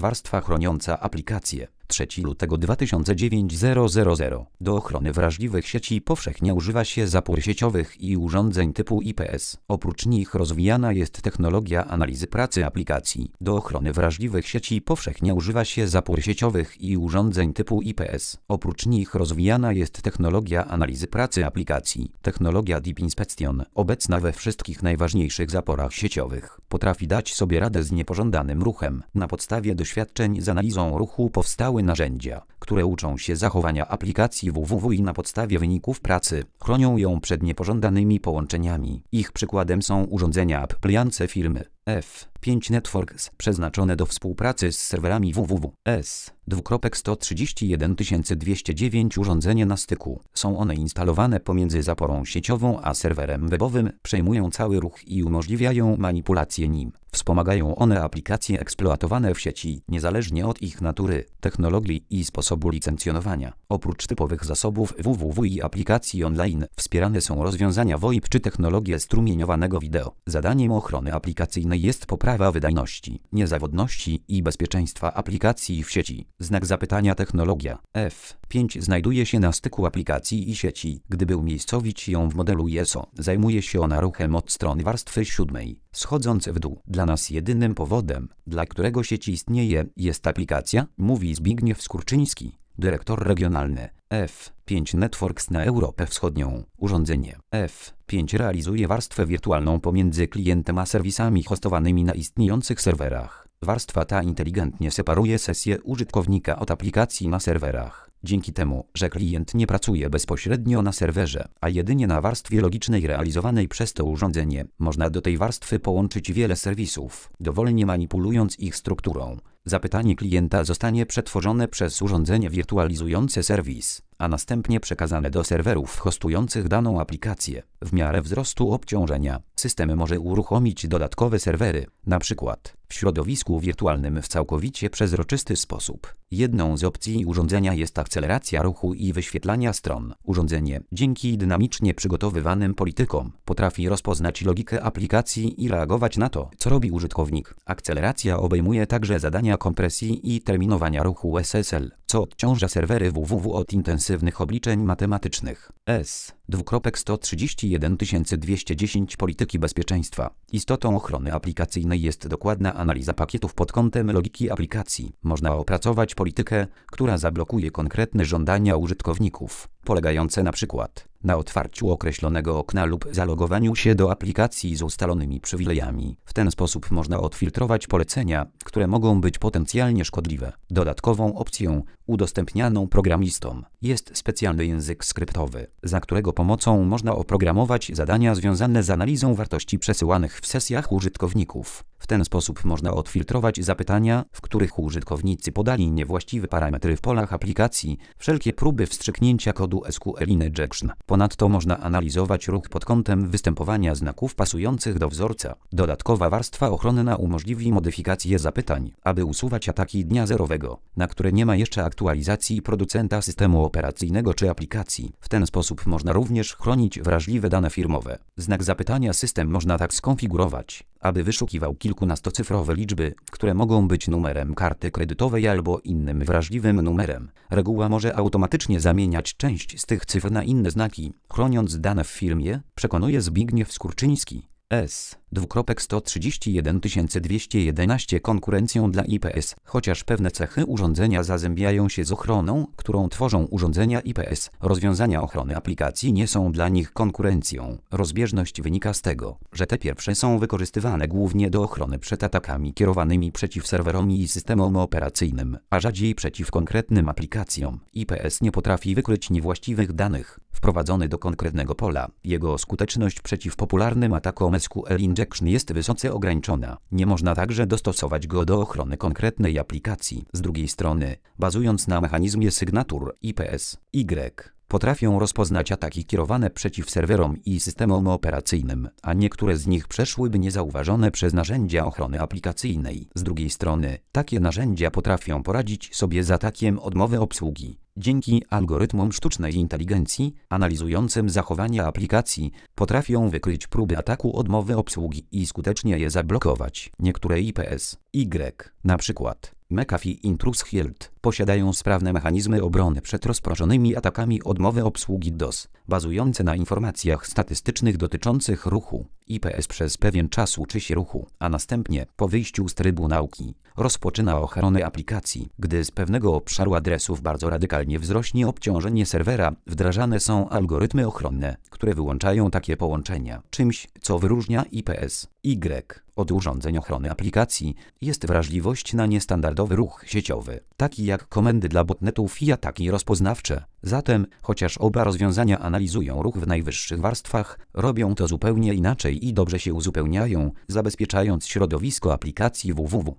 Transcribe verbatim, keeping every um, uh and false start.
warstwa chroniąca aplikację. trzeciego lutego dwa tysiące dziewiątego. Do ochrony wrażliwych sieci powszechnie używa się zapór sieciowych i urządzeń typu I P S. Oprócz nich rozwijana jest technologia analizy pracy aplikacji. Do ochrony wrażliwych sieci powszechnie używa się zapór sieciowych i urządzeń typu I P S. Oprócz nich rozwijana jest technologia analizy pracy aplikacji. Technologia Deep Inspection, obecna we wszystkich najważniejszych zaporach sieciowych, potrafi dać sobie radę z niepożądanym ruchem. Na podstawie doświadczeń z analizą ruchu powstały narzędzia, które uczą się zachowania aplikacji www i na podstawie wyników pracy chronią ją przed niepożądanymi połączeniami. Ich przykładem są urządzenia appliance firmy F pięć Networks przeznaczone do współpracy z serwerami www. S sto trzydzieści jeden tysiące dwieście dziewięć urządzenie na styku. Są one instalowane pomiędzy zaporą sieciową a serwerem webowym, przejmują cały ruch i umożliwiają manipulację nim. Wspomagają one aplikacje eksploatowane w sieci, niezależnie od ich natury, technologii i sposobu licencjonowania. Oprócz typowych zasobów www i aplikacji online, wspierane są rozwiązania V O I P czy technologie strumieniowanego wideo. Zadaniem ochrony aplikacyjnej jest poprawa wydajności, niezawodności i bezpieczeństwa aplikacji w sieci. Znak zapytania technologia F pięć znajduje się na styku aplikacji i sieci. Gdyby umiejscowić ją w modelu I S O, zajmuje się ona ruchem od strony warstwy siódmej, schodząc w dół. Dla nas jedynym powodem, dla którego sieć istnieje, jest aplikacja, mówi Zbigniew Skurczyński, dyrektor regionalny F pięć Networks na Europę Wschodnią. Urządzenie F pięć realizuje warstwę wirtualną pomiędzy klientem a serwisami hostowanymi na istniejących serwerach. Warstwa ta inteligentnie separuje sesję użytkownika od aplikacji na serwerach. Dzięki temu, że klient nie pracuje bezpośrednio na serwerze, a jedynie na warstwie logicznej realizowanej przez to urządzenie, można do tej warstwy połączyć wiele serwisów, dowolnie manipulując ich strukturą. Zapytanie klienta zostanie przetworzone przez urządzenie wirtualizujące serwis, a następnie przekazane do serwerów hostujących daną aplikację. W miarę wzrostu obciążenia, system może uruchomić dodatkowe serwery, na przykład w środowisku wirtualnym w całkowicie przezroczysty sposób. Jedną z opcji urządzenia jest akceleracja ruchu i wyświetlania stron. Urządzenie, dzięki dynamicznie przygotowywanym politykom, potrafi rozpoznać logikę aplikacji i reagować na to, co robi użytkownik. Akceleracja obejmuje także zadania kompresji i terminowania ruchu S S L, co odciąża serwery www od intensywnych obliczeń matematycznych. S sto trzydzieści jeden tysiące dwieście dziesięć Polityki bezpieczeństwa. Istotą ochrony aplikacyjnej jest dokładna analiza pakietów pod kątem logiki aplikacji. Można opracować politykę, która zablokuje konkretne żądania użytkowników, polegające na przykład na otwarciu określonego okna lub zalogowaniu się do aplikacji z ustalonymi przywilejami. W ten sposób można odfiltrować polecenia, które mogą być potencjalnie szkodliwe. Dodatkową opcją, udostępnianą programistom, jest specjalny język skryptowy, za którego pomocą można oprogramować zadania związane z analizą wartości przesyłanych w sesjach użytkowników. W ten sposób można odfiltrować zapytania, w których użytkownicy podali niewłaściwe parametry w polach aplikacji, wszelkie próby wstrzyknięcia kodu S Q L injection. Ponadto można analizować ruch pod kątem występowania znaków pasujących do wzorca. Dodatkowa warstwa ochronna umożliwi modyfikację zapytań, aby usuwać ataki dnia zerowego, na które nie ma jeszcze aktualizacji producenta systemu operacyjnego czy aplikacji. W ten sposób można również chronić wrażliwe dane firmowe. Znak zapytania system można tak skonfigurować, aby wyszukiwał kilkunastocyfrowe liczby, które mogą być numerem karty kredytowej albo innym wrażliwym numerem. Reguła może automatycznie zamieniać część z tych cyfr na inne znaki, chroniąc dane w firmie, przekonuje Zbigniew Skurczyński. S sto trzydzieści jeden tysiące dwieście jedenaście konkurencją dla I P S. Chociaż pewne cechy urządzenia zazębiają się z ochroną, którą tworzą urządzenia I P S, rozwiązania ochrony aplikacji nie są dla nich konkurencją. Rozbieżność wynika z tego, że te pierwsze są wykorzystywane głównie do ochrony przed atakami kierowanymi przeciw serwerom i systemom operacyjnym, a rzadziej przeciw konkretnym aplikacjom. I P S nie potrafi wykryć niewłaściwych danych wprowadzonych do konkretnego pola. Jego skuteczność przeciw popularnym atakom S Q L injection jest wysoce ograniczona. Nie można także dostosować go do ochrony konkretnej aplikacji. Z drugiej strony, bazując na mechanizmie sygnatur I P S, Y potrafią rozpoznać ataki kierowane przeciw serwerom i systemom operacyjnym, a niektóre z nich przeszłyby niezauważone przez narzędzia ochrony aplikacyjnej. Z drugiej strony, takie narzędzia potrafią poradzić sobie z atakiem odmowy obsługi. Dzięki algorytmom sztucznej inteligencji, analizującym zachowania aplikacji, potrafią wykryć próby ataku odmowy obsługi i skutecznie je zablokować. Niektóre I P S, Y, na przykład McAfee i Intrus Shield posiadają sprawne mechanizmy obrony przed rozproszonymi atakami odmowy obsługi DOS, bazujące na informacjach statystycznych dotyczących ruchu I P S przez pewien czas uczy się ruchu, a następnie, po wyjściu z trybu nauki, rozpoczyna ochronę aplikacji. Gdy z pewnego obszaru adresów bardzo radykalnie wzrośnie obciążenie serwera, wdrażane są algorytmy ochronne, które wyłączają takie połączenia. Czymś, co wyróżnia I P S Y od urządzeń ochrony aplikacji, jest wrażliwość na niestandardowy ruch sieciowy, taki jak komendy dla botnetów i ataki rozpoznawcze. Zatem, chociaż oba rozwiązania analizują ruch w najwyższych warstwach, robią to zupełnie inaczej i dobrze się uzupełniają, zabezpieczając środowisko aplikacji www.